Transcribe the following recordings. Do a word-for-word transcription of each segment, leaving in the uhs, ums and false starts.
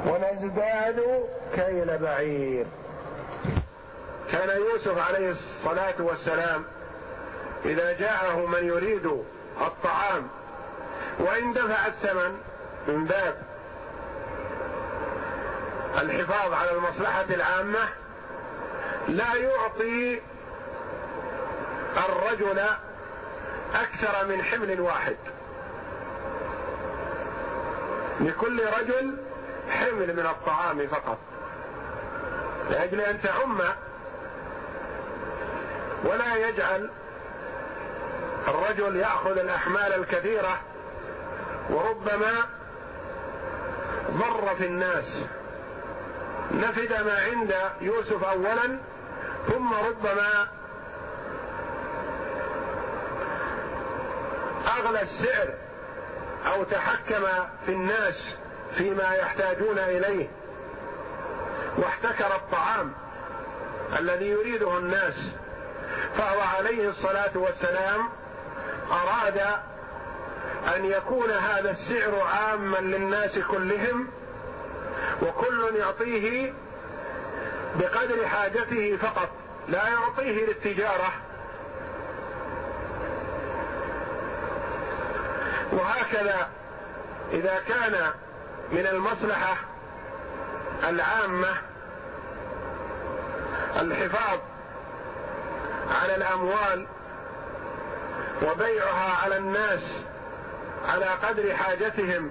ونزداد كيل بعير. كان يوسف عليه الصلاة والسلام إذا جاءه من يريد الطعام وإن دفع الثمن من باب الحفاظ على المصلحة العامة لا يعطي الرجل أكثر من حمل واحد، لكل رجل حمل من الطعام فقط، لأجل أن تعم، ولا يجعل الرجل يأخذ الأحمال الكثيرة وربما ضر في الناس. نفد ما عند يوسف أولا، ثم ربما أغلى السعر أو تحكم في الناس فيما يحتاجون إليه واحتكر الطعام الذي يريده الناس. فهو عليه الصلاة والسلام أراد أن يكون هذا السعر عاما للناس كلهم، وكل يعطيه بقدر حاجته فقط، لا يعطيه للتجارة. وهكذا إذا كان من المصلحة العامة الحفاظ على الأموال وبيعها على الناس على قدر حاجتهم،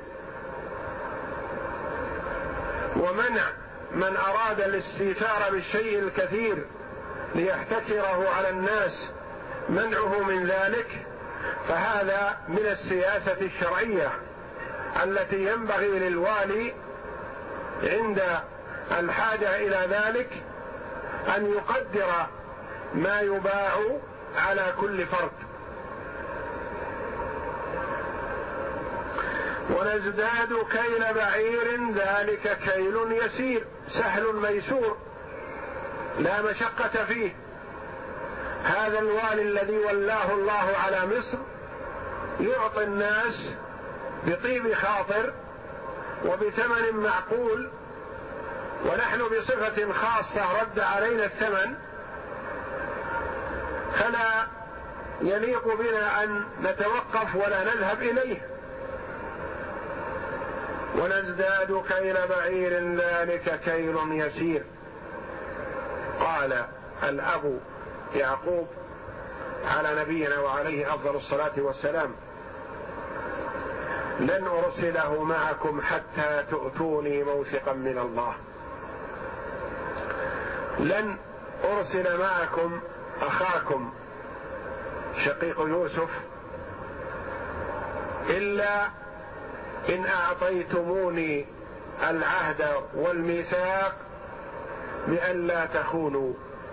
ومنع من أراد الاستيثار بالشيء الكثير ليحتكره على الناس منعه من ذلك، فهذا من السياسة الشرعية التي ينبغي للوالي عند الحاجة إلى ذلك أن يقدر ما يباع على كل فرد. ونزداد كيل بعير ذلك كيل يسير، سهل ميسور لا مشقة فيه. هذا الوالي الذي ولاه الله على مصر يعطي الناس بطيب خاطر وبثمن معقول، ونحن بصفة خاصة رد علينا الثمن، فلا يليق بنا أن نتوقف ولا نذهب إليه. ونزداد كيل بعير ذلك كيل يسير. قال الأب يعقوب على نبينا وعليه أفضل الصلاة والسلام: لن أرسله معكم حتى تؤتوني موثقا من الله. لن أرسل معكم أخاكم شقيق يوسف إلا إن أعطيتموني العهد والميثاق بأن لا تخونوا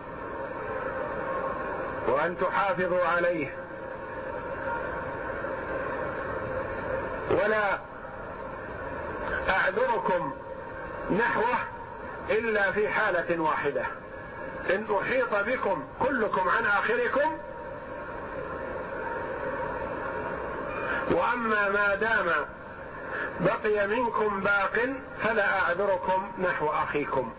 وأن تحافظوا عليه، ولا أعذركم نحوه إلا في حالة واحدة: إن أحيط بكم كلكم عن آخركم، وأما ما دام بقي منكم باق فلا أعذركم نحو أخيكم.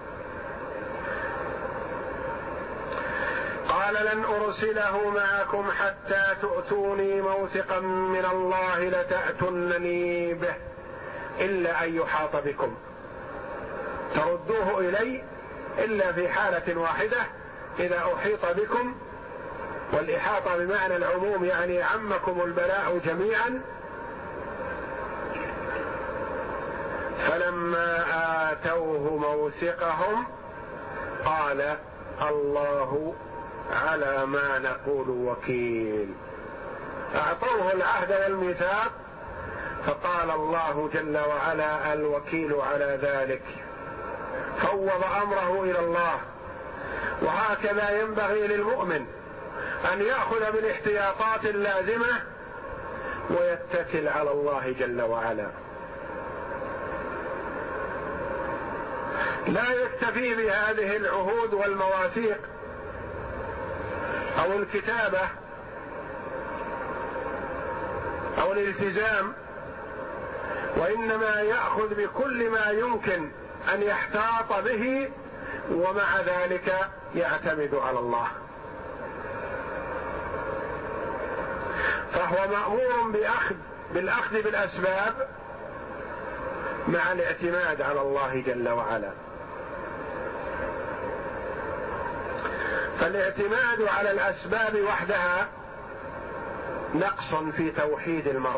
قال: لن أرسله معكم حتى تؤتوني موثقا من الله لتأتونني به إلا أن يحاط بكم، تردوه إلي إلا في حالة واحدة: إذا أحيط بكم، والإحاطة بمعنى العموم يعني عمكم البلاء جميعا. فلما آتوه موثقهم قال: الله على ما نقول وكيل. أعطوه العهد والميثاق، فقال الله جل وعلا: الوكيل على ذلك، فوض أمره إلى الله. وهكذا ينبغي للمؤمن أن يأخذ بالاحتياطات اللازمة ويتكل على الله جل وعلا، لا يكتفي بهذه العهود والمواثيق أو الكتابة أو الالتزام وإنما يأخذ بكل ما يمكن أن يحتاط به، ومع ذلك يعتمد على الله. فهو مأمور بأخذ بالأخذ بالأسباب مع الاعتماد على الله جل وعلا. فالاعتماد على الأسباب وحدها نقص في توحيد المرء،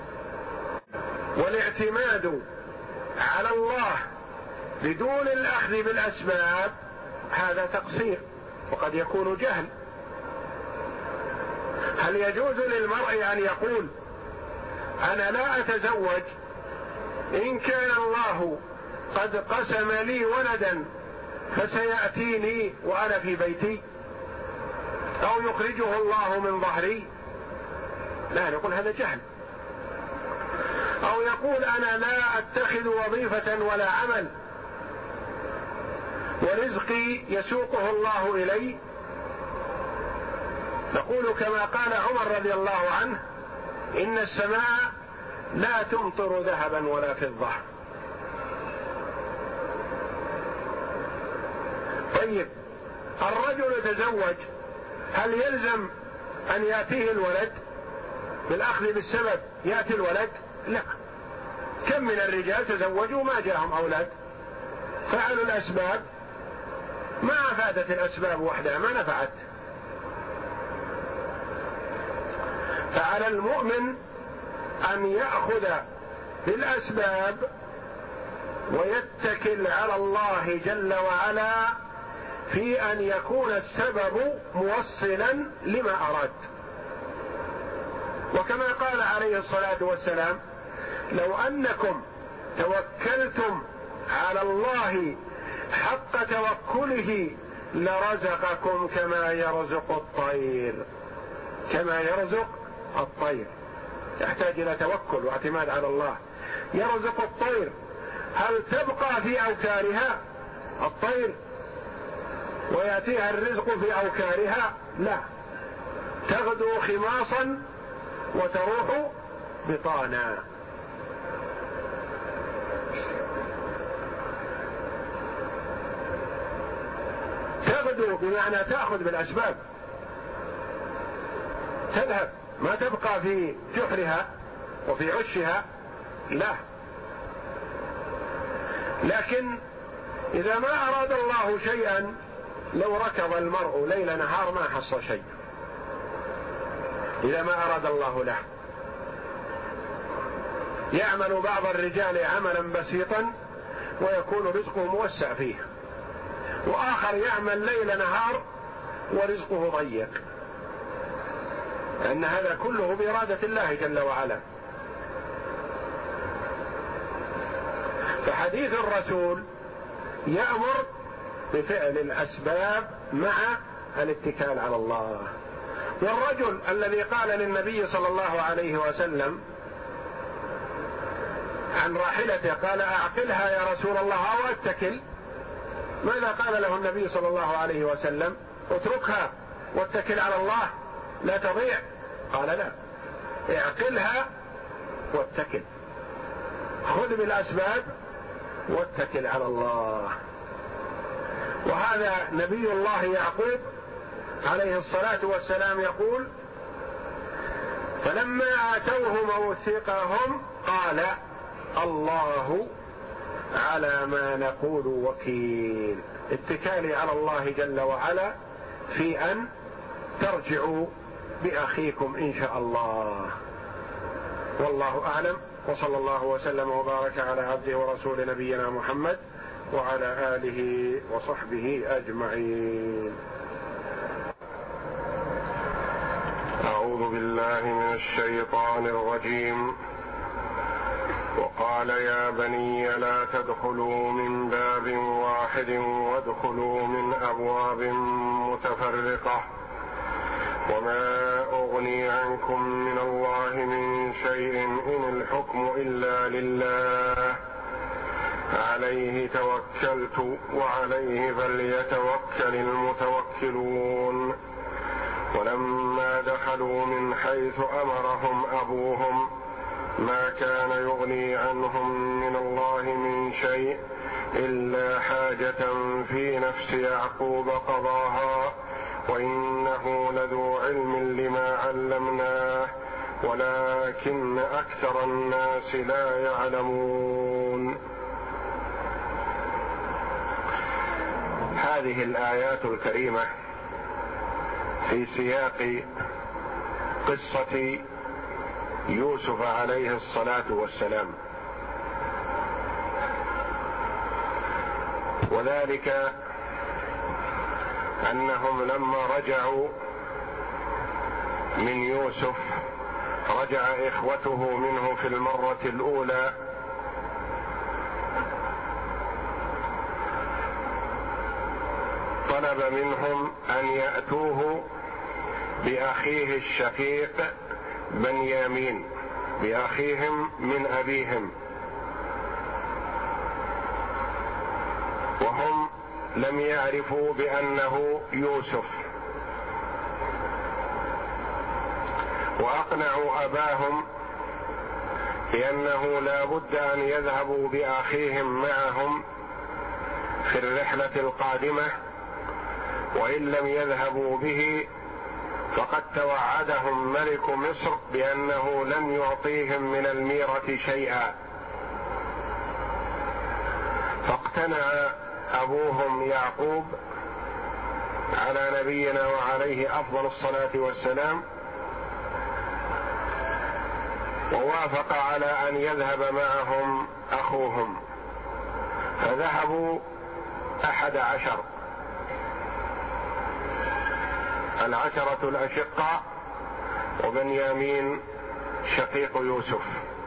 والاعتماد على الله بدون الأخذ بالأسباب هذا تقصير، وقد يكون جهل. هل يجوز للمرء أن يقول أنا لا أتزوج إن كان الله قد قسم لي ولدا فسيأتيني وأنا في بيتي، أو يخرجه الله من ظهري؟ لا، نقول هذا جهل. أو يقول أنا لا أتخذ وظيفة ولا عمل ورزقي يسوقه الله إلي، نقول كما قال عمر رضي الله عنه إن السماء لا تمطر ذهبا ولا فضة. طيب الرجل تزوج، هل يلزم أن يأتيه الولد بالأخذ بالسبب يأتي الولد؟ لا. كم من الرجال تزوجوا ما جاءهم أولاد، فعلوا الأسباب، ما أفادت الأسباب وحدها، ما نفعت. فعلى المؤمن أن يأخذ بالأسباب ويتكل على الله جل وعلا في أن يكون السبب موصلا لما أراد. وكما قال عليه الصلاة والسلام لو أنكم توكلتم على الله حق توكله لرزقكم كما يرزق الطير. كما يرزق الطير يحتاج إلى توكل واعتماد على الله. يرزق الطير، هل تبقى في أوكارها الطير ويأتيها الرزق في أوكارها؟ لا، تغدو خماصا وتروح بطانا. تغدو بمعنى تأخذ بالأسباب، تذهب، ما تبقى في جحرها وفي عشها، لا. لكن إذا ما أراد الله شيئا، لو ركض المرء ليل نهار ما حصل شيء إذا ما أراد الله له. يعمل بعض الرجال عملا بسيطا ويكون رزقه موسع فيه، وآخر يعمل ليل نهار ورزقه ضيق، لأن هذا كله بإرادة الله جل وعلا. فحديث الرسول يأمر بفعل الأسباب مع الاتكال على الله. والرجل الذي قال للنبي صلى الله عليه وسلم عن راحلته قال أعقلها يا رسول الله أو أتكل، ماذا قال له النبي صلى الله عليه وسلم؟ اتركها واتكل على الله لا تضيع. قال لا، اعقلها واتكل، خذ بالأسباب واتكل على الله. وهذا نبي الله يعقوب عليه الصلاة والسلام يقول فلما آتوه موثقهم قال الله على ما نقول وكيل. اتكالي على الله جل وعلا في أن ترجعوا بأخيكم إن شاء الله. والله أعلم، وصلى الله وسلم وبارك على عبده ورسول نبينا محمد وعلى آله وصحبه أجمعين. أعوذ بالله من الشيطان الرجيم. وقال يا بني لا تدخلوا من باب واحد وادخلوا من أبواب متفرقة وما أغني عنكم من الله من شيء إن الحكم إلا لله عليه توكلت وعليه فليتوكل المتوكلون. ولما دخلوا من حيث أمرهم أبوهم ما كان يغني عنهم من الله من شيء إلا حاجة في نفس يعقوب قضاها وإنه لذو علم لما علمناه ولكن أكثر الناس لا يعلمون. هذه الآيات الكريمة في سياق قصة يوسف عليه الصلاة والسلام، وذلك أنهم لما رجعوا من يوسف رجع إخوته منه في المرة الأولى طلب منهم أن يأتوه بأخيه الشقيق بنيامين، بأخيهم من أبيهم، وهم لم يعرفوا بأنه يوسف، وأقنعوا أباهم بأنه لا بد أن يذهبوا بأخيهم معهم في الرحلة القادمة، وإن لم يذهبوا به فقد توعدهم ملك مصر بأنه لن يعطيهم من الميرة شيئا. فاقتنع أبوهم يعقوب على نبينا وعليه أفضل الصلاة والسلام، ووافق على أن يذهب معهم أخوهم، فذهبوا أحد عشر، العشرة الأشقاء وبنيامين شقيق يوسف.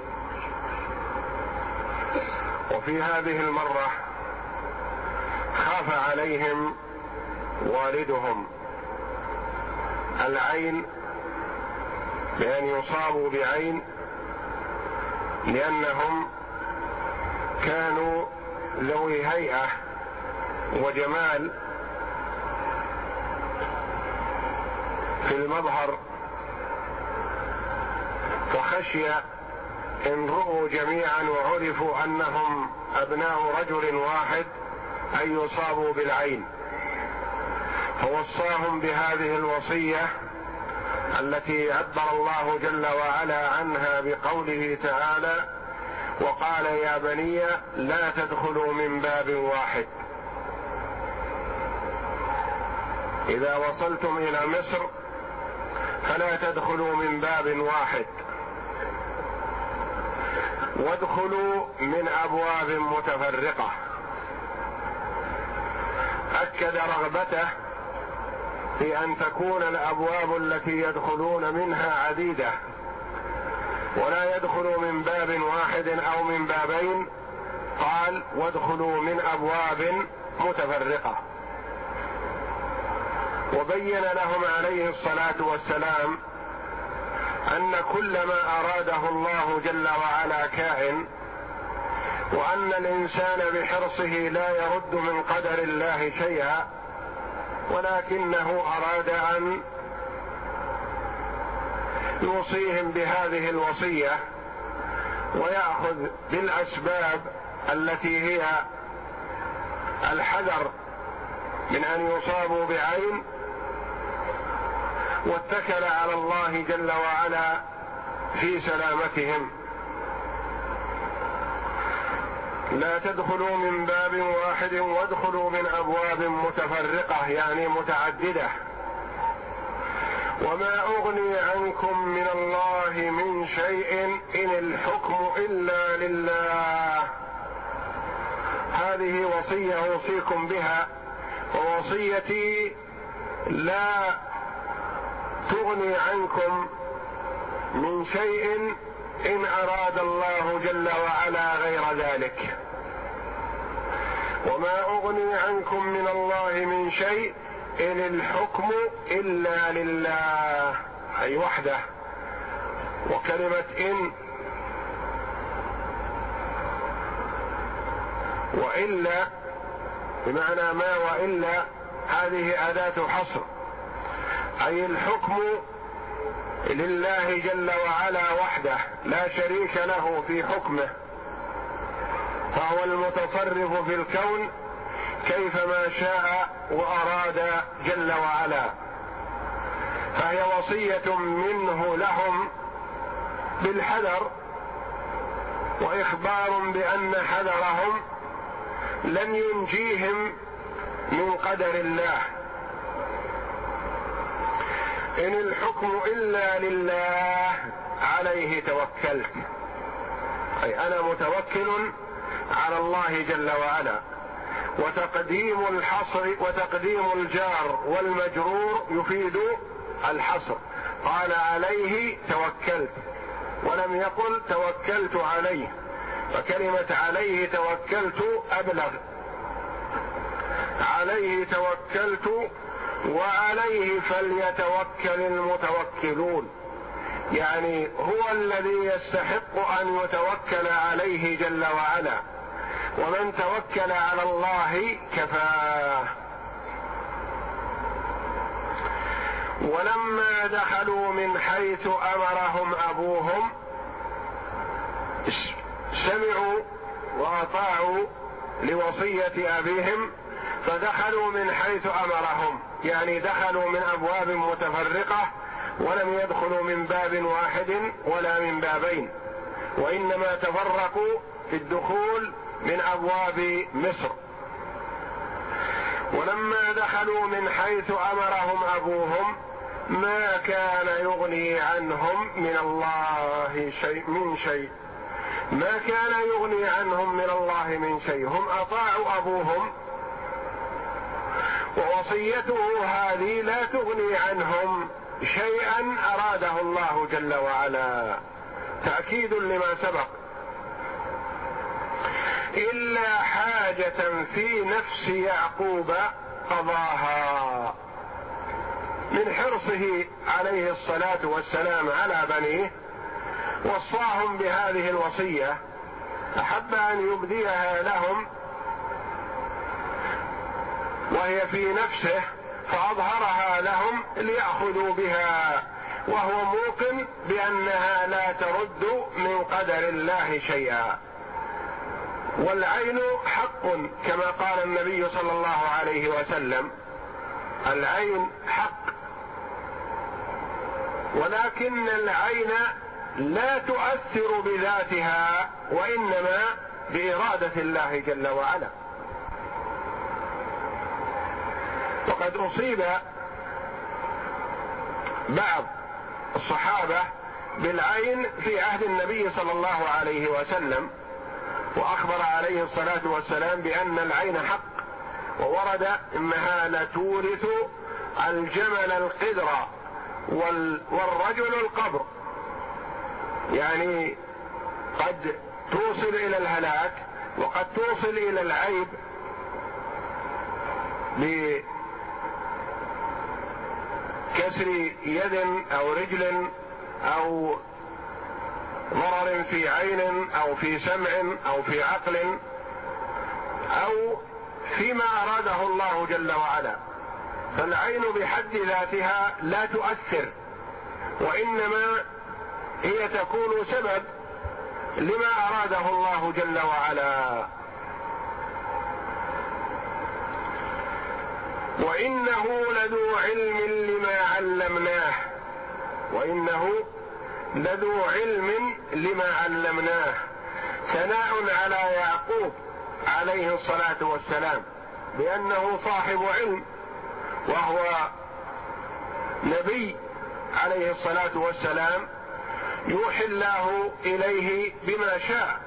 وفي هذه المرة خاف عليهم والدهم العين، بأن يصابوا بعين، لأنهم كانوا ذوي هيئة وجمال في المظهر، فخشي إن رؤوا جميعا وعرفوا أنهم أبناء رجل واحد أن يصابوا بالعين، فوصاهم بهذه الوصية التي عبر الله جل وعلا عنها بقوله تعالى: وقال يا بني لا تدخلوا من باب واحد. إذا وصلتم إلى مصر فلا تدخلوا من باب واحد، وادخلوا من أبواب متفرقة. أكد رغبته في أن تكون الأبواب التي يدخلون منها عديدة، ولا يدخلوا من باب واحد أو من بابين، قال: وادخلوا من أبواب متفرقة. وبين لهم عليه الصلاة والسلام أن كل ما أراده الله جل وعلا كائن، وأن الإنسان بحرصه لا يرد من قدر الله شيئا، ولكنه أراد أن يوصيهم بهذه الوصية ويأخذ بالأسباب التي هي الحذر من أن يصابوا بعين، واتكل على الله جل وعلا في سلامتهم. لا تدخلوا من باب واحد وادخلوا من أبواب متفرقة، يعني متعددة. وما أغني عنكم من الله من شيء إن الحكم إلا لله. هذه وصية أوصيكم بها، ووصيتي لا تغني عنكم من شيء إن أراد الله جل وعلا غير ذلك. وما أغني عنكم من الله من شيء إن الحكم إلا لله، أي وحده. وكلمة إن وإلا بمعنى ما وإلا، هذه أداة حصر، أي الحكم لله جل وعلا وحده لا شريك له في حكمه، فهو المتصرف في الكون كيفما شاء وأراد جل وعلا، فهي وصية منه لهم بالحذر، وإخبار بأن حذرهم لن ينجيهم من قدر الله. إن الحكم إلا لله عليه توكلت، أي أنا متوكل على الله جل وعلا. وتقديم الحصر وتقديم الجار والمجرور يفيد الحصر، قال عليه توكلت ولم يقل توكلت عليه، فكلمة عليه توكلت أبلغ. عليه توكلت وعليه فليتوكل المتوكلون، يعني هو الذي يستحق أن يتوكل عليه جل وعلا، ومن توكل على الله كفاه. ولما دخلوا من حيث أمرهم أبوهم سمعوا وأطاعوا لوصية أبيهم، فدخلوا من حيث أمرهم، يعني دخلوا من أبواب متفرقة ولم يدخلوا من باب واحد ولا من بابين، وإنما تفرقوا في الدخول من أبواب مصر. ولما دخلوا من حيث أمرهم أبوهم ما كان يغني عنهم من الله شيء من شيء ما كان يغني عنهم من الله من شيء هم أطاعوا أبوهم، ووصيته هذه لا تغني عنهم شيئا أراده الله جل وعلا، تأكيد لما سبق. إلا حاجة في نفس يعقوب قضاها، من حرصه عليه الصلاة والسلام على بنيه وصاهم بهذه الوصية، أحب أن يبديها لهم وهي في نفسه فأظهرها لهم ليأخذوا بها، وهو موقن بأنها لا ترد من قدر الله شيئا. والعين حق كما قال النبي صلى الله عليه وسلم، العين حق، ولكن العين لا تؤثر بذاتها وإنما بإرادة الله جل وعلا. وقد أصيب بعض الصحابة بالعين في عهد النبي صلى الله عليه وسلم، وأخبر عليه الصلاة والسلام بأن العين حق، وورد إنها لتورث الجمل القدر والرجل القبر، يعني قد توصل إلى الهلاك وقد توصل إلى العيب بكسر يد أو رجل أو ضرر في عين أو في سمع أو في عقل أو فيما أراده الله جل وعلا. فالعين بحد ذاتها لا تؤثر، وإنما هي تكون سبب لما أراده الله جل وعلا. وإنه لذو علم لما علمناه وإنه لذو علم لما علمناه ثناء على يعقوب عليه الصلاة والسلام بأنه صاحب علم، وهو نبي عليه الصلاة والسلام يوحي الله إليه بما شاء.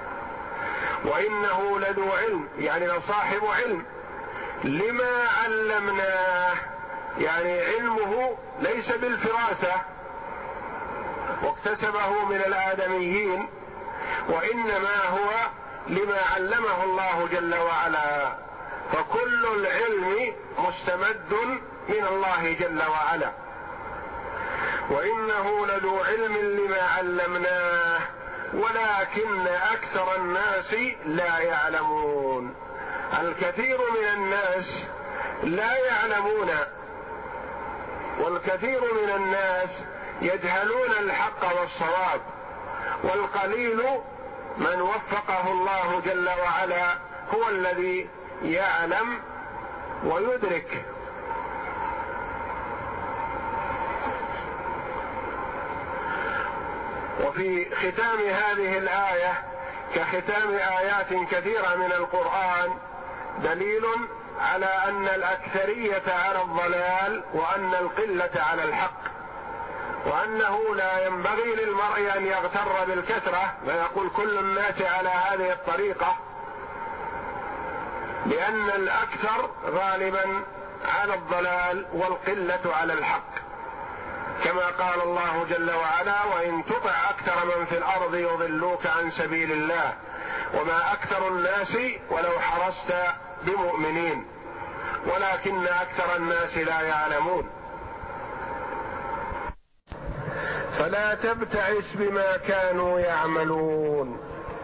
وإنه لذو علم يعني صاحب علم لما علمناه، يعني علمه ليس بالفراسة واكتسبه من الآدميين، وإنما هو لما علمه الله جل وعلا، فكل العلم مستمد من الله جل وعلا. وإنه لذو علم لما علمناه ولكن أكثر الناس لا يعلمون. الكثير من الناس لا يعلمون، والكثير من الناس يجهلون الحق والصواب، والقليل من وفقه الله جل وعلا هو الذي يعلم ويدرك. وفي ختام هذه الآية كختام آيات كثيرة من القرآن دليل على أن الأكثرية على الضلال وأن القلة على الحق، وأنه لا ينبغي للمرء أن يغتر بالكثرة ويقول كل الناس على هذه الطريقة، لأن الأكثر غالبا على الضلال والقلة على الحق، كما قال الله جل وعلا: وإن تطع أكثر من في الأرض يضلوك عن سبيل الله وما أكثر الناس ولو حرصت بمؤمنين ولكن أكثر الناس لا يعلمون. فلا تبتعس بما كانوا يعملون،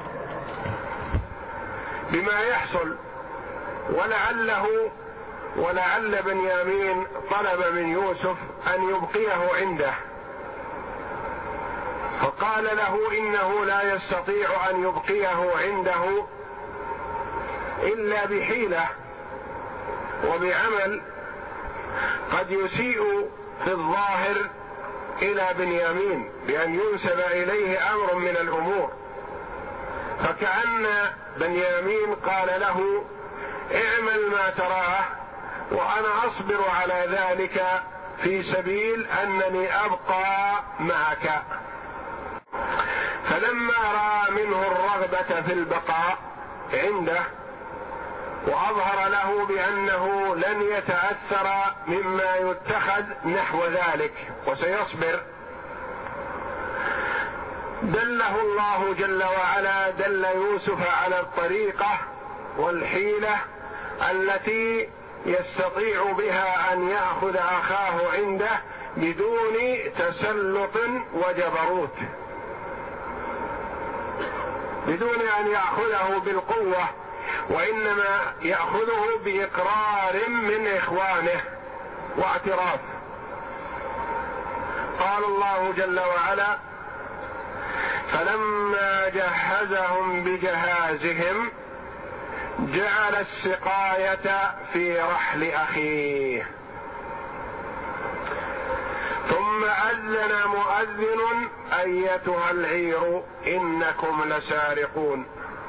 بما يحصل. ولعله ولعل بنيامين طلب من يوسف أن يبقيه عنده، فقال له إنه لا يستطيع أن يبقيه عنده إلا بحيلة وبعمل قد يسيء في الظاهر إلى بنيامين بأن ينسب إليه أمر من الأمور، فكأن بنيامين قال له: اعمل ما تراه وأنا أصبر على ذلك في سبيل أنني أبقى معك. فلما رأى منه الرغبة في البقاء عنده وأظهر له بأنه لن يتأثر مما يتخذ نحو ذلك وسيصبر، دله الله جل وعلا، دل يوسف على الطريقة والحيلة التي يستطيع بها أن يأخذ أخاه عنده بدون تسلط وجبروت، بدون أن يأخذه بالقوة، وإنما يأخذه بإقرار من إخوانه واعتراف. قال الله جل وعلا: فلما جهزهم بجهازهم جعل السقاية في رحل أخيه ثم أذن مؤذن أيتها العير إنكم لسارقون.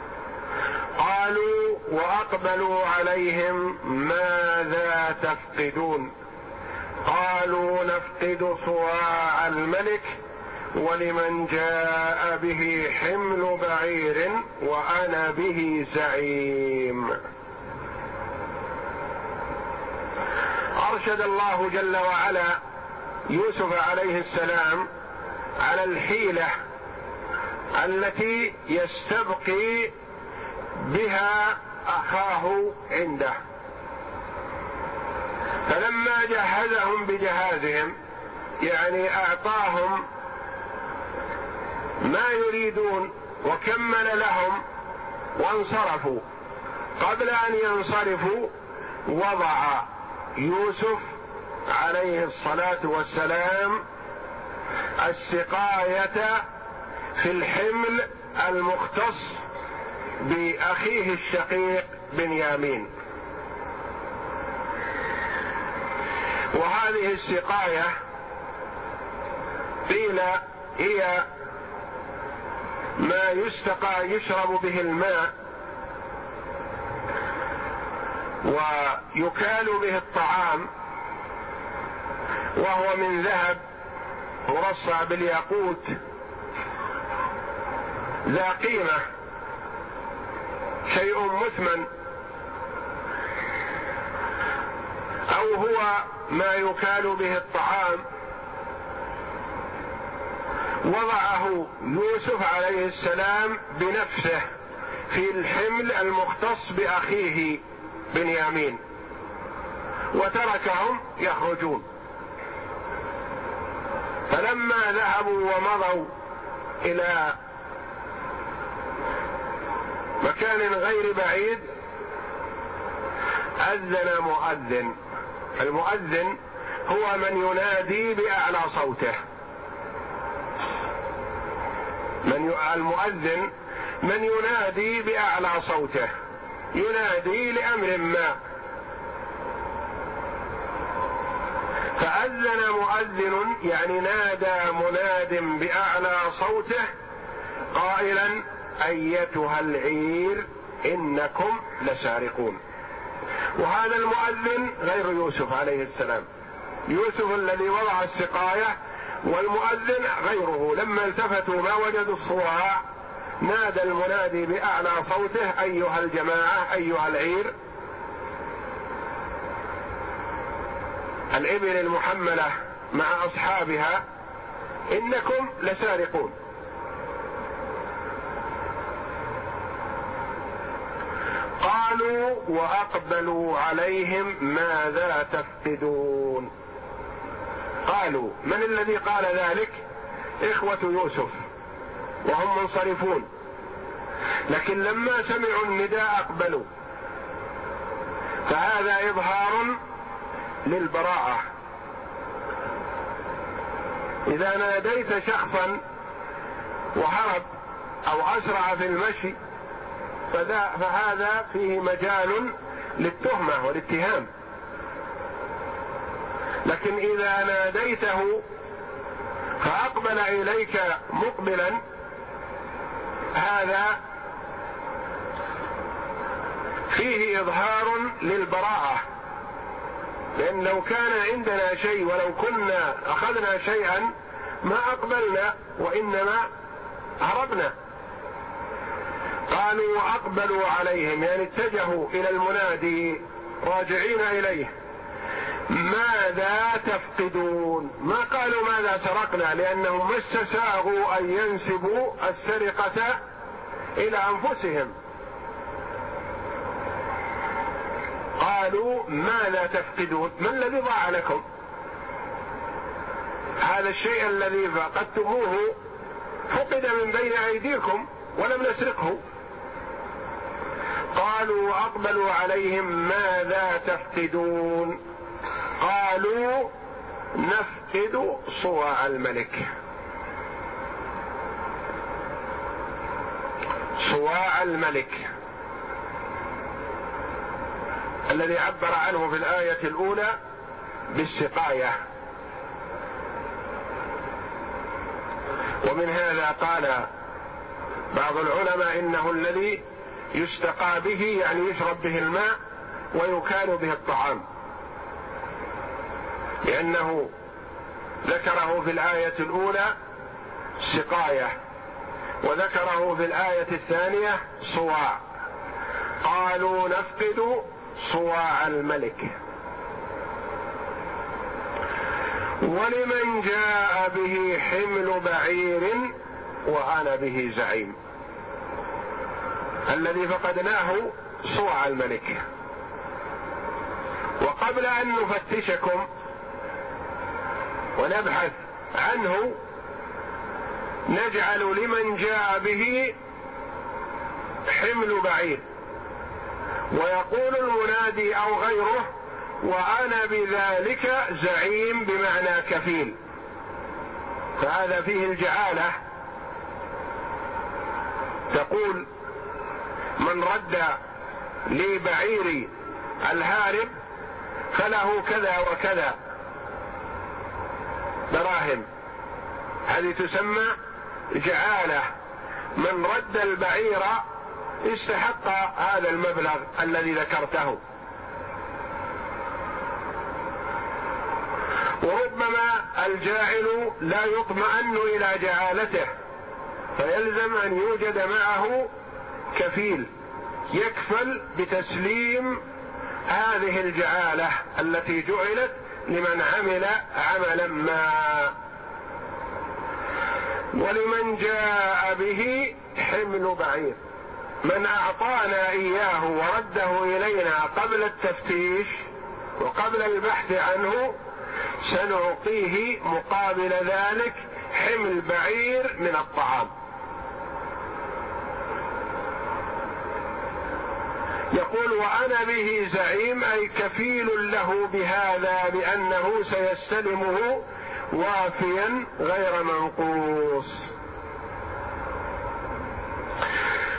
قالوا وأقبلوا عليهم ماذا تفقدون؟ قالوا نفقد صواع الملك ولمن جاء به حمل بعير وأنا به زعيم. أرشد الله جل وعلا يوسف عليه السلام على الحيلة التي يستبقي بها أخاه عنده. فلما جهزهم بجهازهم يعني أعطاهم ما يريدون وكمل لهم وانصرفوا، قبل أن ينصرفوا وضع يوسف عليه الصلاة والسلام السقاية في الحمل المختص بأخيه الشقيق بنيامين. وهذه السقاية قيل هي ما يستقى يشرب به الماء ويكال به الطعام، وهو من ذهب مرصع بالياقوت ذا قيمة، شيء مثمن، أو هو ما يكال به الطعام. وضعه يوسف عليه السلام بنفسه في الحمل المختص بأخيه بنيامين وتركهم يخرجون. فلما ذهبوا ومضوا إلى مكان غير بعيد أذن مؤذن. المؤذن هو من ينادي بأعلى صوته من المؤذن من ينادي بأعلى صوته، ينادي لأمر ما، فأذن مؤذن يعني نادى مناد بأعلى صوته قائلا أيتها العير إنكم لسارقون. وهذا المؤذن غير يوسف عليه السلام، يوسف الذي وضع السقاية، والمؤذن غيره. لما التفتوا ما وجدوا الصواع نادى المنادي بأعلى صوته أيها الجماعة أيها العير، الإبل المحملة مع أصحابها، إنكم لسارقون. قالوا وأقبلوا عليهم ماذا تفقدون. قالوا، من الذي قال ذلك؟ إخوة يوسف وهم منصرفون، لكن لما سمعوا النداء أقبلوا، فهذا إظهار للبراءة. إذا ناديت شخصا وهرب أو أسرع في المشي فهذا فيه مجال للتهمة والاتهام، لكن إذا ناديته فأقبل إليك مقبلا هذا فيه إظهار للبراءة، لأن لو كان عندنا شيء ولو كنا أخذنا شيئا ما أقبلنا وإنما هربنا. قالوا وأقبلوا عليهم يعني اتجهوا إلى المنادي راجعين إليه ماذا تفقدون. ما قالوا ماذا سرقنا، لأنهم ما استساغوا أن ينسبوا السرقة إلى أنفسهم. قالوا ماذا تفقدون، ما الذي ضاع لكم؟ هذا الشيء الذي فقدتموه فقد من بين أيديكم ولم نسرقه. قالوا وأقبلوا عليهم ماذا تفقدون. قالوا نفقد صواع الملك. صواع الملك الذي عبر عنه في الآية الأولى بالسقاية. ومن هذا قال بعض العلماء إنه الذي يستقى به يعني يشرب به الماء ويكال به الطعام، لأنه ذكره في الآية الأولى سقاية وذكره في الآية الثانية صواع. قالوا نفقد صواع الملك. ولمن جاء به حمل بعير وأنا به زعيم. الذي فقدناه صواع الملك. وقبل أن نفتشكم ونبحث عنه نجعل لمن جاء به حمل بعير، ويقول المنادي أو غيره وأنا بذلك زعيم بمعنى كفيل، فهذا فيه الجعالة. تقول من رد لبعيري الهارب فله كذا وكذا دراهم، هذه تسمى جعالة. من رد البعير استحق هذا المبلغ الذي ذكرته. وربما الجاعل لا يطمئن إلى جعالته، فيلزم أن يوجد معه كفيل يكفل بتسليم هذه الجعالة التي جعلت لمن عمل عملا ما. ولمن جاء به حمل بعير، من أعطانا إياه ورده إلينا قبل التفتيش وقبل البحث عنه سنعطيه مقابل ذلك حمل بعير من الطعام. يقول وأنا به زعيم أي كفيل له بهذا بأنه سيستلمه وافيا غير منقوص.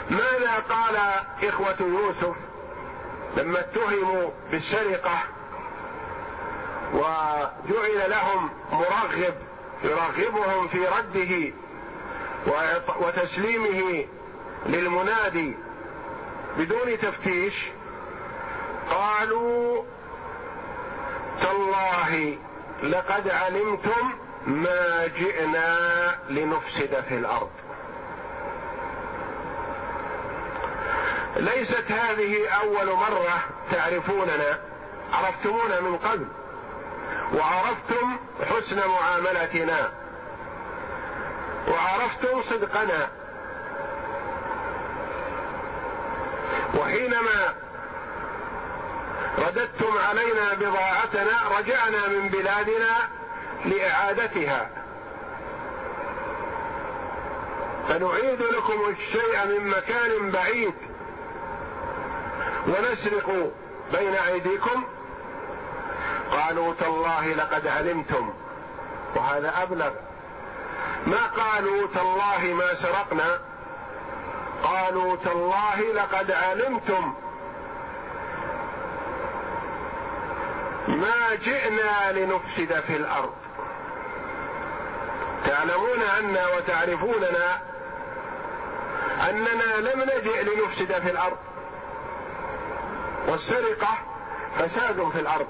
ماذا قال إخوة يوسف لما اتهموا بالسرقة وجعل لهم مرغب يرغبهم في رده وتسليمه للمنادي بدون تفتيش؟ قالوا تالله لقد علمتم ما جئنا لنفسد في الأرض. ليست هذه أول مرة تعرفوننا، عرفتمونا من قبل وعرفتم حسن معاملتنا وعرفتم صدقنا، وحينما رددتم علينا بضاعتنا رجعنا من بلادنا لإعادتها، فنعيد لكم الشيء من مكان بعيد ونسرق بين أيديكم. قالوا تالله لقد علمتم، وهذا أبلغ، ما قالوا تالله ما سرقنا، قالوا تالله لقد علمتم ما جئنا لنفسد في الأرض. تعلمون أننا وتعرفوننا أننا لم نجئ لنفسد في الأرض، والسرقة فساد في الأرض،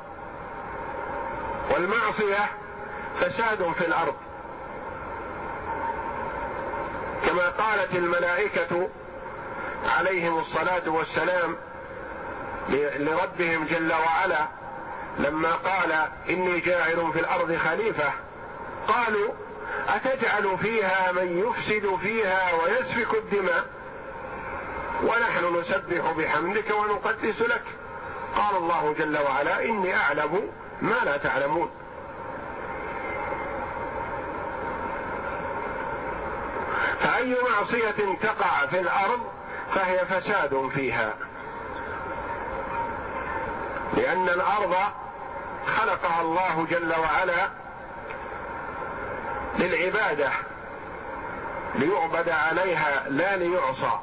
والمعصية فساد في الأرض، كما قالت الملائكة عليهم الصلاة والسلام لربهم جل وعلا لما قال إني جاعل في الأرض خليفة، قالوا أتجعل فيها من يفسد فيها ويسفك الدماء ونحن نسبح بحمدك ونقدس لك؟ قال الله جل وعلا إني أعلم ما لا تعلمون. فأي معصية تقع في الأرض فهي فساد فيها، لأن الأرض خلقها الله جل وعلا للعبادة، ليعبد عليها لا ليعصى.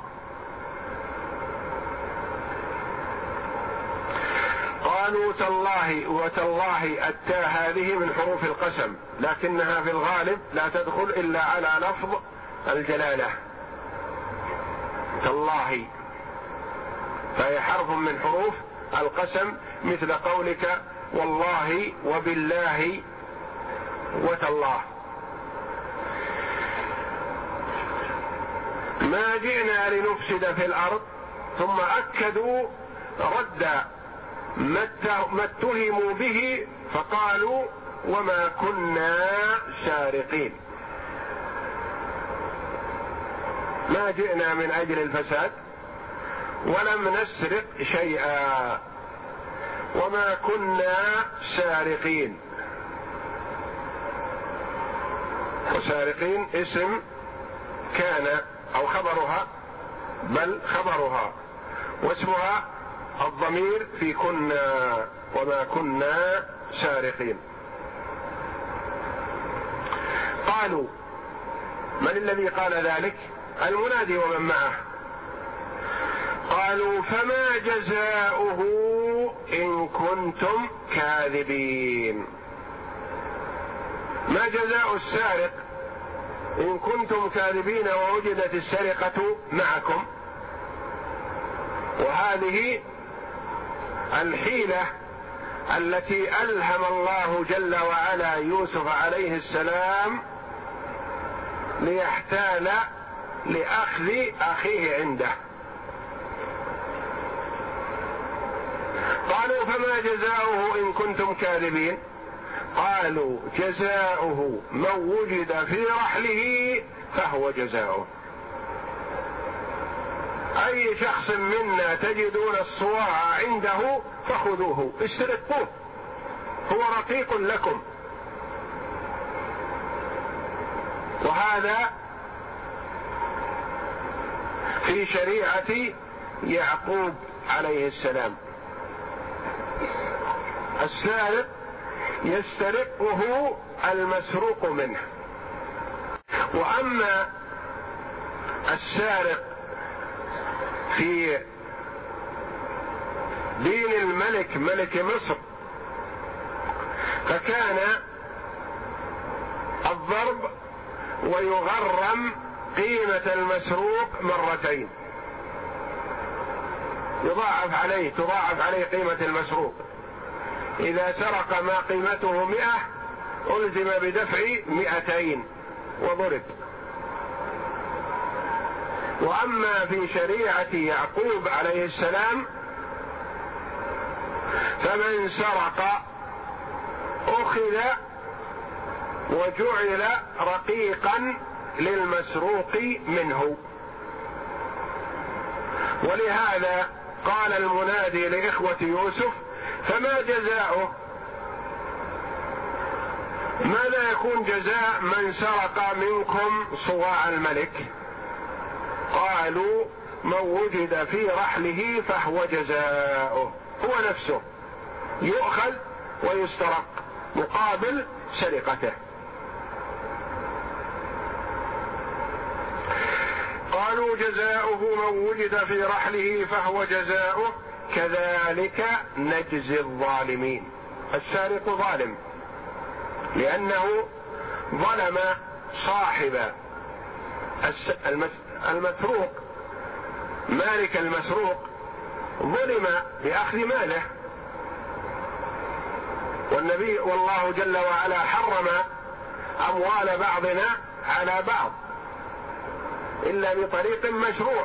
قالوا تالله، وتالله التاء هذه من حروف القسم، لكنها في الغالب لا تدخل إلا على لفظ الجلالة تالله، فهي حرف من حروف القسم، مثل قولك والله وبالله وتالله. ما جئنا لنفسد في الأرض، ثم أكدوا رد ما اتهموا به فقالوا وما كنا سارقين، ما جئنا من أجل الفساد ولم نسرق شيئا وما كنا سارقين. وسارقين اسم كان أو خبرها، بل خبرها، واسمها الضمير في كنا، وما كنا سارقين. قالوا، من الذي قال ذلك؟ المنادي ومن معه. قالوا فما جزاؤه إن كنتم كاذبين. ما جزاء السارق إن كنتم كاذبين ووجدت السرقة معكم؟ وهذه الحيلة التي ألهم الله جل وعلا يوسف عليه السلام ليحتال لأخذ أخيه عنده. قالوا فما جزاؤه إن كنتم كاذبين؟ قالوا جزاؤه من وجد في رحله فهو جزاؤه. أي شخص منا تجدون الصواع عنده فخذوه استرقوه، هو رقيق لكم. وهذا في شريعة يعقوب عليه السلام. السارق يسترقه المسروق منه، وأما السارق في دين الملك ملك مصر، فكان الضرب ويغرم قيمة المسروق مرتين، يضاعف عليه تضاعف عليه قيمة المسروق. إذا سرق ما قيمته مئة ألزم بدفع مئتين وضرب. وأما في شريعة يعقوب عليه السلام فمن سرق أخذ وجعل رقيقا للمسروق منه. ولهذا قال المنادي لإخوة يوسف: فما جزاؤه؟ ماذا يكون جزاء من سرق منكم صواع الملك؟ قالوا: من وجد في رحله فهو جزاؤه، هو نفسه يؤخذ ويسترق مقابل سرقته. قالوا: جزاؤه من وجد في رحله فهو جزاؤه كذلك نجزي الظالمين. السارق ظالم لأنه ظلم صاحب المسروق، مالك المسروق ظلم بأخذ ماله، والنبي والله جل وعلا حرم أموال بعضنا على بعض إلا بطريق مشروع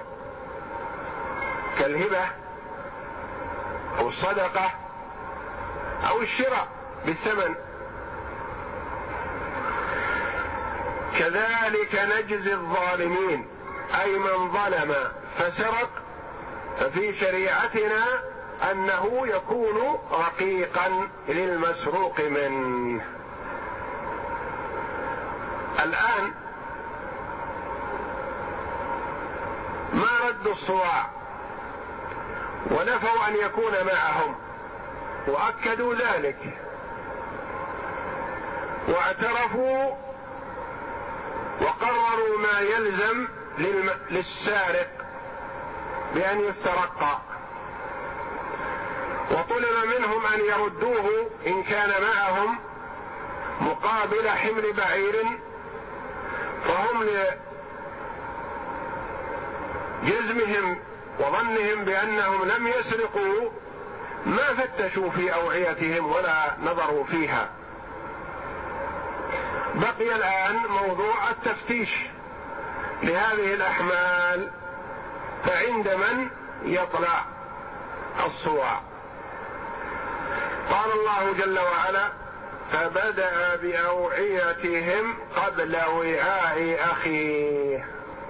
كالهبة أو الصدقة أو الشراء بالثمن. كذلك نجزي الظالمين، أي من ظلم فسرق ففي شريعتنا أنه يكون رقيقا للمسروق منه. الآن ما ردوا الصواع ونفوا أن يكون معهم، وأكدوا ذلك واعترفوا وقرروا ما يلزم للسارق بأن يسترق، وطلب منهم أن يردوه إن كان معهم مقابل حمل بعير، فهم لجزمهم وظنهم بأنهم لم يسرقوا ما فتشوا في أوعيتهم ولا نظروا فيها. بقي الآن موضوع التفتيش لهذه الأحمال، فعند من يطلع الصواع. قال الله جل وعلا: فبدأ بأوعيتهم قبل وعاء أخيه،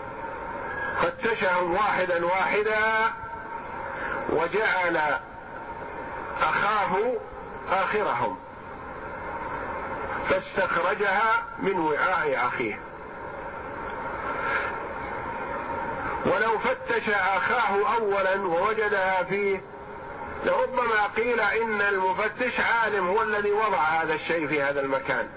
فتشهم واحدا واحدا وجعل أخاه آخرهم فاستخرجها من وعاء أخيه. ولو فتش أخاه أولا ووجدها فيه لربما قيل إن المفتش عالم هو الذي وضع هذا الشيء في هذا المكان،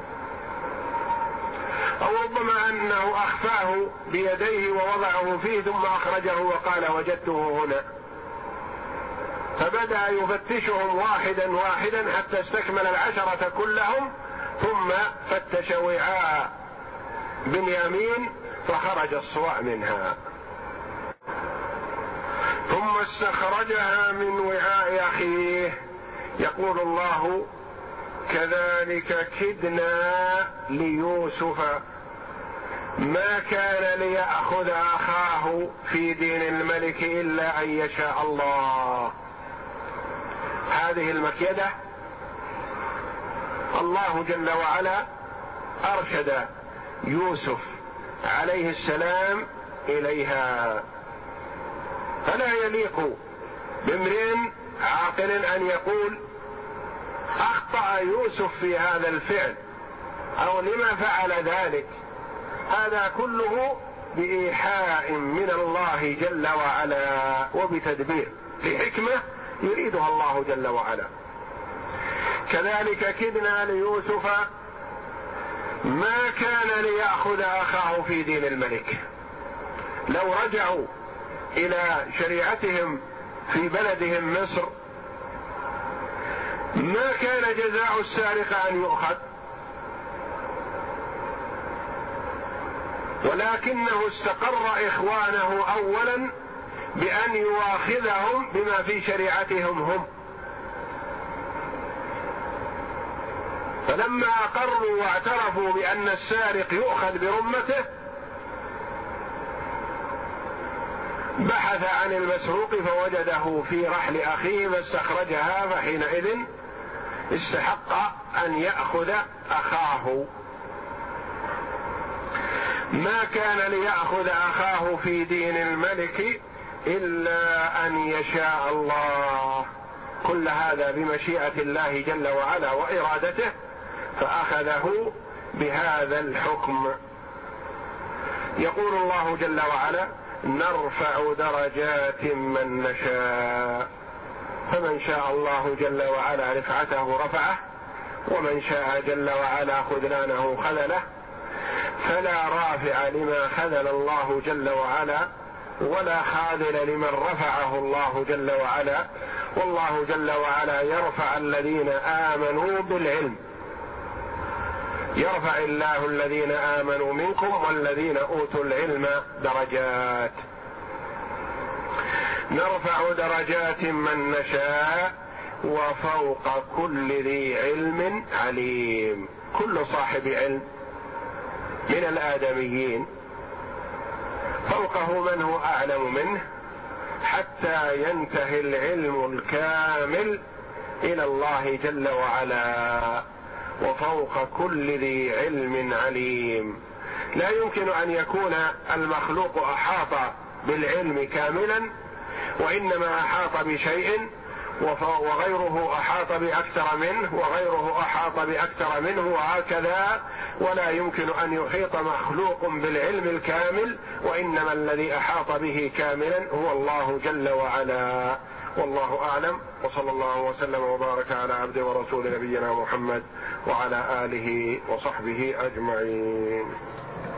أو ربما أنه أخفاه بيديه ووضعه فيه ثم أخرجه وقال وجدته هنا. فبدأ يفتشهم واحدا واحدا حتى استكمل العشرة كلهم، ثم فتش وعاء بنيامين فخرج الصواع منها، ثم استخرجها من وعاء أخيه. يقول الله: كذلك كدنا ليوسف ما كان ليأخذ أخاه في دين الملك إلا أن يشاء الله. هذه المكيدة الله جل وعلا أرشد يوسف عليه السلام إليها، فلا يليق بامرئ عاقل أن يقول أخطأ يوسف في هذا الفعل أو لما فعل ذلك. هذا كله بإيحاء من الله جل وعلا وبتدبير لحكمة يريدها الله جل وعلا. كذلك كدنا ليوسف ما كان ليأخذ أخاه في دين الملك. لو رجعوا إلى شريعتهم في بلدهم مصر ما كان جزاء السارق أن يؤخذ، ولكنه استقر إخوانه أولا بأن يواخذهم بما في شريعتهم هم، فلما أقروا واعترفوا بأن السارق يؤخذ برمته بحث عن المسروق فوجده في رحل أخيه فاستخرجها، فحينئذ استحق أن يأخذ أخاه. ما كان ليأخذ أخاه في دين الملك إلا أن يشاء الله، كل هذا بمشيئة الله جل وعلا وإرادته، فأخذه بهذا الحكم. يقول الله جل وعلا: نرفع درجات من نشاء، فمن شاء الله جل وعلا رفعته رفعه، ومن شاء جل وعلا خذلانه خذله، فلا رافع لما خذل الله جل وعلا ولا خاذل لمن رفعه الله جل وعلا. والله جل وعلا يرفع الذين آمنوا بالعلم، يرفع الله الذين آمنوا منكم والذين أوتوا العلم درجات. نرفع درجات من نشاء وفوق كل ذي علم عليم. كل صاحب علم من الآدميين فوقه من هو أعلم منه، حتى ينتهي العلم الكامل إلى الله جل وعلا. وفوق كل ذي علم عليم. لا يمكن أن يكون المخلوق أحاط بالعلم كاملا، وإنما أحاط بشيء وغيره أحاط بأكثر منه وغيره أحاط بأكثر منه وهكذا، ولا يمكن أن يحيط مخلوق بالعلم الكامل، وإنما الذي أحاط به كاملا هو الله جل وعلا. والله أعلم، وصلى الله وسلم وبارك على عبد ورسول نبينا محمد وعلى آله وصحبه أجمعين.